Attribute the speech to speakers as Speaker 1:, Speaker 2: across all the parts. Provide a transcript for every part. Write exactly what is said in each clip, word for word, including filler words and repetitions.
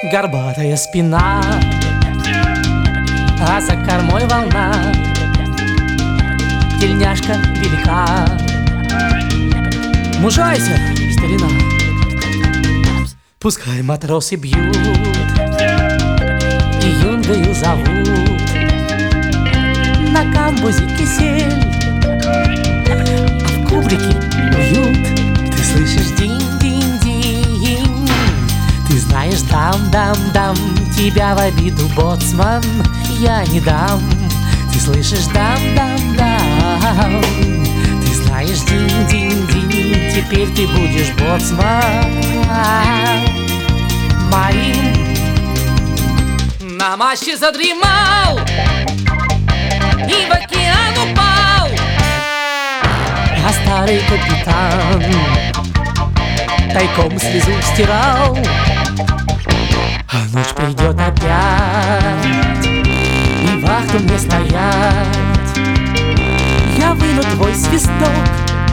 Speaker 1: горбатая спина, а за кормой волна, тельняшка велика. Мужайся, старина, пускай матросы бьют и юнгою зовут. На камбузе кисель, а в кубрике уют. Ты слышишь динь-динь-динь, ты знаешь дам-дам-дам, тебя в обиду, боцман, я не дам. Ты слышишь дам-дам-дам, ты знаешь динь-динь-динь, теперь ты будешь боцман моим. На мачте задремал и в океан упал, а старый капитан тайком слезу стирал. А ночь придет опять, и вахту мне стоять. Я выну твой свисток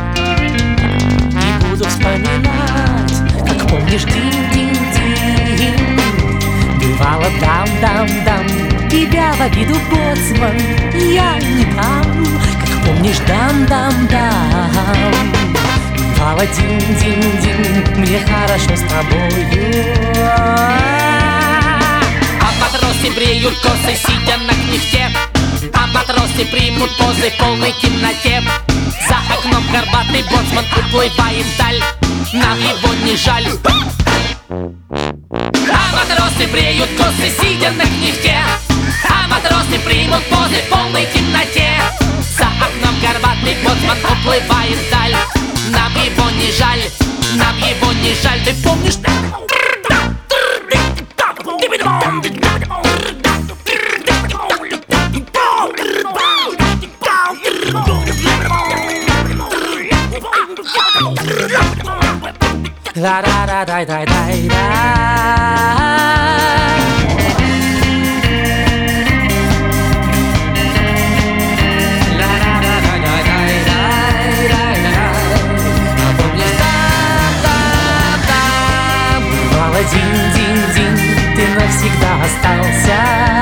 Speaker 1: и буду вспоминать, как помнишь динь-динь-динь. Бывало дам-дам-дам, тебя в обиду, боцман, я не дам. Как помнишь дам-дам-дам, бывало динь-динь-динь, мне хорошо с тобою.
Speaker 2: А матросы бреют косы, сидя на книхте, а матросы примут позы в полной темноте. За окном горбатый боцман уплывает вдаль, нам его не жаль. А матросы бреют косы, сидя на книхте, а матросы примут позы в полной темноте. За окном горбатый боцман уплывает вдаль, нам его не жаль, нам его не жаль. Ты помнишь?
Speaker 1: Ла-ра-ра-дай-дай-дай-дай. Динь-динь-динь, ты навсегда остался.